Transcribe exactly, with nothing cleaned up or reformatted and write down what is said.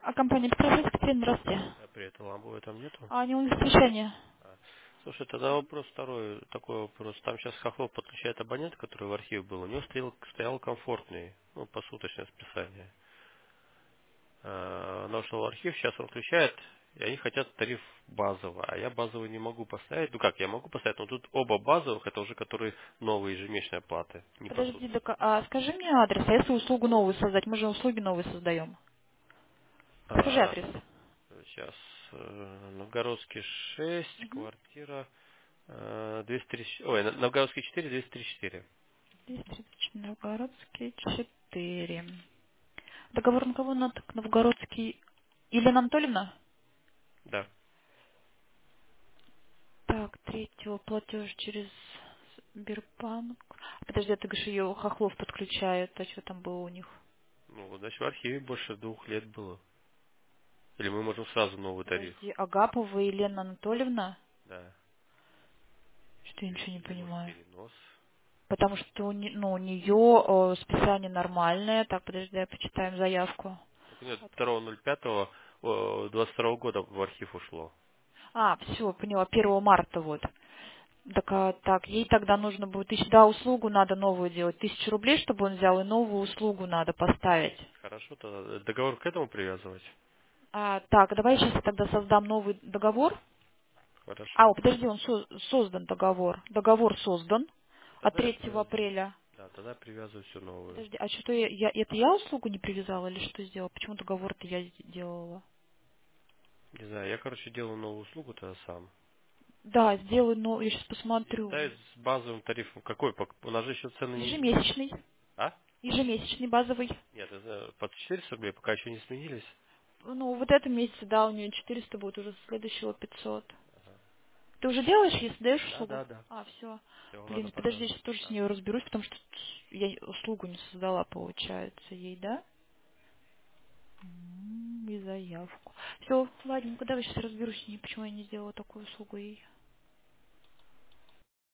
А компания Петров, Екатерина, здравствуйте. А при этом ламбовой там нету? А они у них совещание. А. Слушай, тогда вопрос второй, такой вопрос. Там сейчас Хохлов подключает абонент, который в архив был. У него стоял, стоял комфортный, ну, посуточное списание. А, он ушел в архив, сейчас он включает, и они хотят тариф базовый. А я базовый не могу поставить. Ну как, я могу поставить, но тут оба базовых, это уже которые новые ежемесячные оплаты, не Подожди, посуточные. так, а скажи мне адрес, а если услугу новую создать? Мы же услуги новые создаем. Скажи А, адрес. сейчас, э, Новгородский шесть, Угу. квартира э, двести тридцать, ой, Новгородский четыре, двести тридцать четыре. двести тридцать Новгородский четыре. Договор на кого надо? Так, Новгородский. Елена Анатольевна? Да. Так, третьего платеж через Сбербанк. Подожди, а ты говоришь, ее Хохлов подключает, а что там было у них? Ну, вот, значит, в архиве больше двух лет было. Или мы можем сразу новый тариф. Подожди, Агапова Елена Анатольевна? Да. Что я Или, ничего не или может понимаю. перенос. Потому что у, не- ну, у нее списание нормальное. Так, подожди, почитаем заявку. Так у нее второго ноль пятого двадцать второго года в архив ушло. А, все, поняла, первого марта вот. Так, а, так, ей тогда нужно будет, тысяч, да, услугу надо новую делать. Тысячу рублей, чтобы он взял, и новую услугу надо поставить. Хорошо, тогда договор к этому привязывать. А, так, давай я сейчас тогда создам новый договор. А, Хорошо. о, подожди, он со- создан договор. Договор создан от Тогда я третьего привязываю. апреля. Да, тогда привязываю всю новую. Подожди, а что я, я, это я услугу не привязала или что сделала? Почему договор-то я сделала? Не знаю, я, короче, делаю новую услугу тогда сам. Да, сделаю, но я сейчас И посмотрю. ставить с базовым тарифом. Какой? Пок- У нас же еще цены не изменились. Ежемесячный. А? Ежемесячный базовый. Нет, я знаю, под четыреста рублей пока еще не сменились. Ну, вот этом месяце, да, у нее четыреста будет, уже с следующего пятьсот. Ага. Ты уже делаешь, если даешь Да, услугу? да, да. А, все. Все, ладно, Блин, подожди, я показывай. сейчас тоже с Да. ней разберусь, потому что я услугу не создала, получается, ей, да? М, И заявку. Все, ладненько, давай сейчас разберусь с ней, почему я не сделала такую услугу ей.